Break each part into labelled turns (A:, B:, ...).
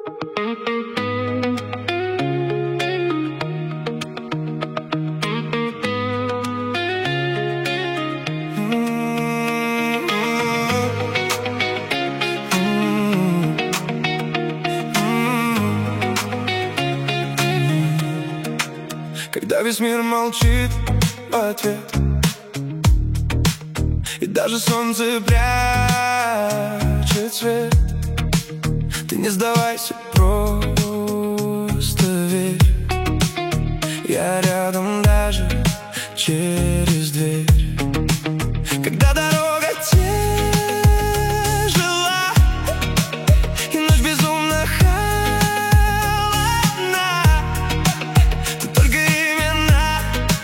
A: Когда весь мир молчит в ответ, и даже солнце прячет свет, ты не сдавайся, просто верь. Я рядом даже через дверь. Когда дорога тяжела и ночь безумно холодна, ты только именно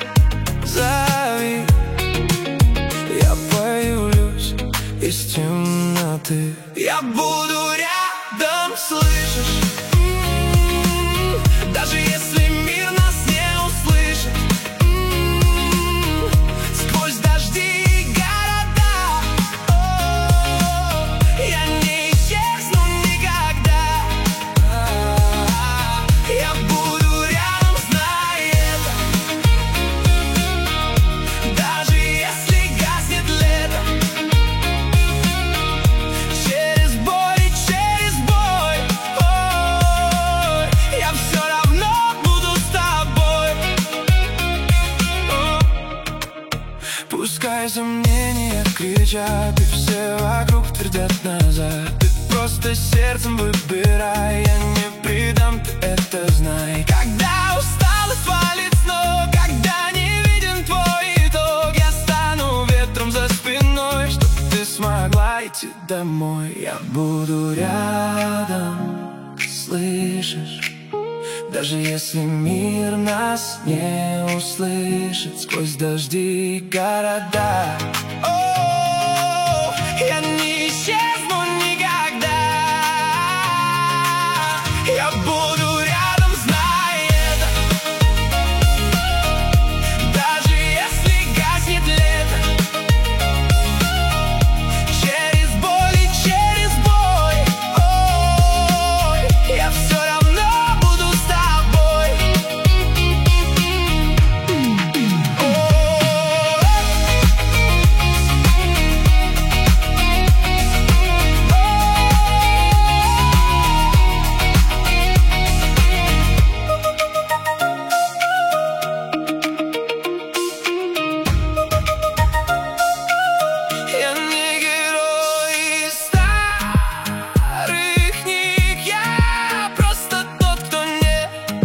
A: зови. Я появлюсь из темноты. Я буду рядом, слышишь? Даже если мир нас не услышит, сквозь дожди и города, я не исчезну никогда. Я буду рядом, знай это. Даже если гаснет лето, через боль и через бой, я все равно буду с тобой. Пускай сомнения кричат, и все вокруг твердят назад, ты просто сердцем выбирай, я не предам, ты это знай. Когда усталость валит с ног, когда не виден твой итог, я стану ветром за спиной, чтоб ты смогла идти домой. Я буду рядом, слышишь? Даже если мир нас не услышит, сквозь дожди и города, я не исчезну никогда. Я буду рядом, знай это. Даже если гаснет лето, через боль и через бой, я все равно буду с тобой. Я не герой из старых книг, я просто тот, кто не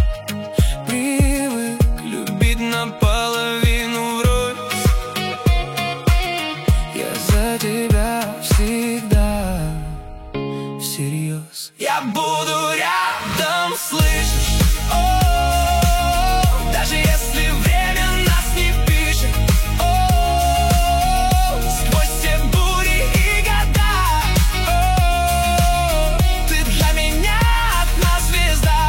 A: привык любить наполовину врозь. Я за тебя всегда всерьез. Я буду рядом, слышишь? Даже если время нас не пишет, сквозь все бури и года, ты для меня одна звезда.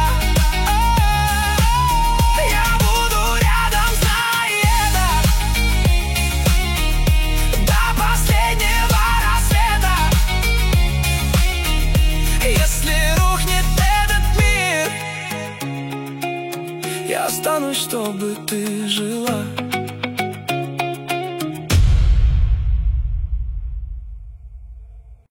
A: Я буду рядом, знай это. До последнего рассвета. Если рухнет этот мир, я останусь, чтобы ты жила.